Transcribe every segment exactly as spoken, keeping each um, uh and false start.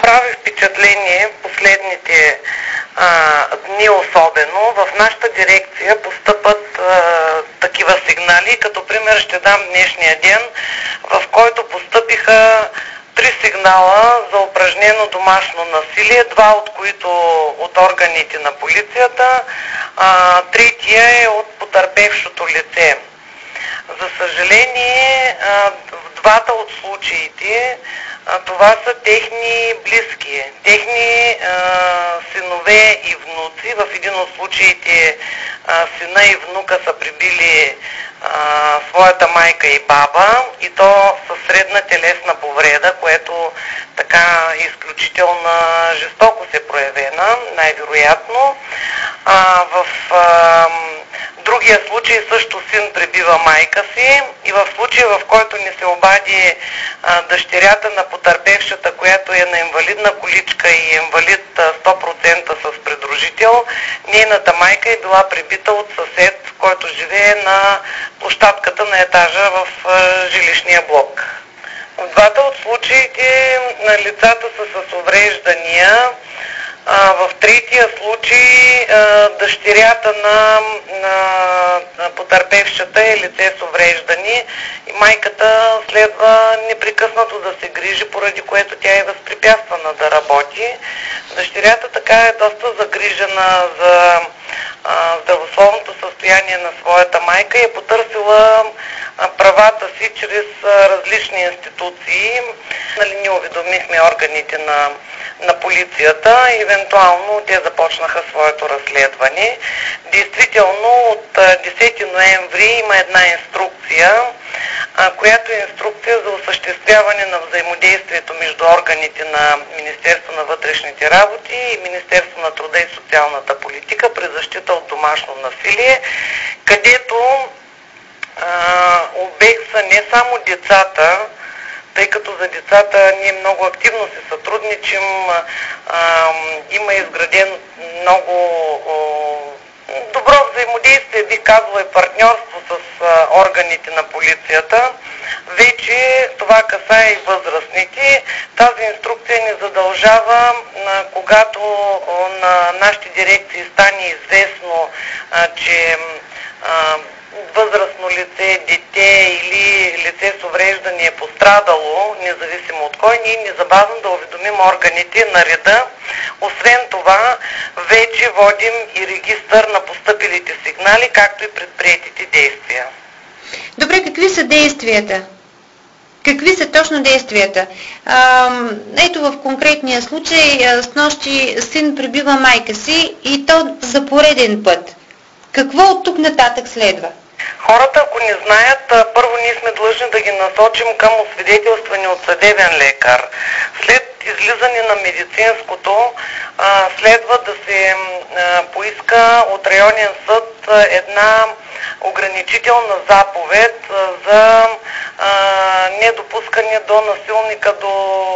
прави впечатление последните а, дни особено. В нашата дирекция постъпат а, такива сигнали. Като пример ще дам днешния ден, в който постъпиха три сигнала за упражнено домашно насилие, два от които от органите на полицията, а, третия е от потърпевшото лице. За съжаление, а, в двата от случаите а, това са техни близки, техни а, синове и внуци. В един от случаите а, сина и внука са прибили а, своята майка и баба, и то със средна телесна повреда, което така изключително жестоко се проявена, най-вероятно. А, в а, другия случай също син пребива майка си, и в случая, в който ни се обади а, дъщерята на потърпевшата, която е на инвалидна количка и инвалид сто процента с придружител, нейната майка е била пребита от съсед, който живее на площадката на етажа в а, жилищния блок. В двата от случаите на лицата са с увреждания. А, в третия случай а, дъщерята на, на, на потърпевшата е лице с увреждани и майката следва непрекъснато да се грижи, поради което тя е възпрепятствана да работи. Дъщерята така е доста загрижена за а, здравословното състояние на своята майка и е потърсила а, правата си чрез а, различни институции. Нали, ние уведомихме органите на на полицията и евентуално те започнаха своето разследване. Действително от десети ноември има една инструкция, която е инструкция за осъществяване на взаимодействието между органите на Министерство на вътрешните работи и Министерство на труда и социалната политика при защита от домашно насилие, където а, обект са не само децата, тъй като за децата ние много активно се сътрудничим, а, има изградено много а, добро взаимодействие, бих казала, и партньорство с а, органите на полицията. Вече това касае и възрастните. Тази инструкция ни задължава, а, когато а, на нашите дирекции стане известно, а, че а, възрастно лице, дете или лице с увреждане е пострадало, независимо от кой, ние незабавно да уведомим органите на реда. Освен това, вече водим и регистър на постъпилите сигнали, както и предприетите действия. Добре, какви са действията? Какви са точно действията? А, ето в конкретния случай, снощи син пребива майка си и то за пореден път. Какво от тук нататък следва? Хората, ако не знаят, първо ние сме длъжни да ги насочим към освидетелстване от съдебен лекар. След излизане на медицинското следва да се поиска от районен съд една ограничителна заповед за недопускане до насилника до,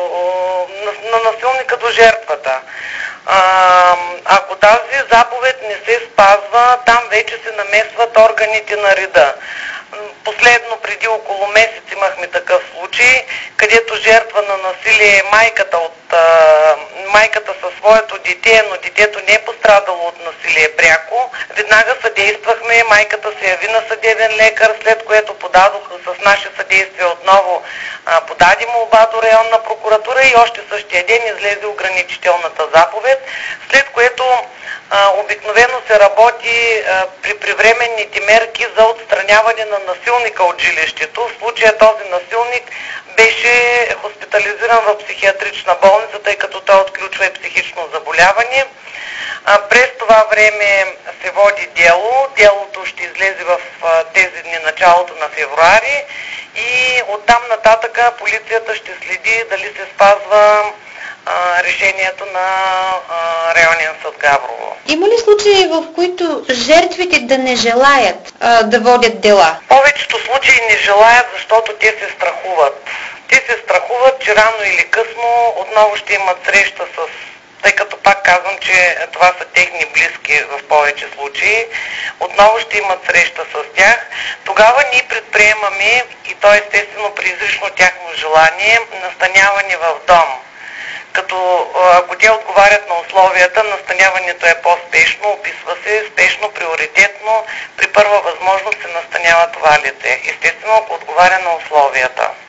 на насилника до жертвата. А, ако тази заповед не се спазва, там вече се намесват органите на реда. Последно, преди около месец имахме такъв случай, където жертва на насилие е майката, от, а, майката със своето дете, но детето не е пострадало от насилие пряко. Веднага съдействахме, майката се яви на съдебен лекар, след което подадох с наше съдействие отново а, подаде молба до районна прокуратура и още същия ден излезе ограничителната заповед, след което а, обикновено се работи а, при привременните мерки за отстраняване на насилника от жилището. В случая този насилник беше хоспитализиран в психиатрична болница, тъй като той отключва и психично заболяване. А, през това време се води дело. Делото ще излезе в а, тези дни, началото на февруари, и оттам нататъка полицията ще следи дали се спазва а, решението на а, районен съд Габрово. Има ли случаи, в които жертвите да не желаят а, да водят дела? В повечето случаи не желаят, защото те се страхуват. Те се страхуват, че рано или късно отново ще имат среща с, тъй като пак казвам, че това са техни близки в повече случаи, отново ще имат среща с тях. Тогава ние предприемаме, и то естествено при изрично тяхно желание, настаняване в дом. Като ако те отговарят на условията, настаняването е по-спешно, описва се спешно, приоритетно, при първа възможност се настанява това лице. Естествено, ако отговаря на условията.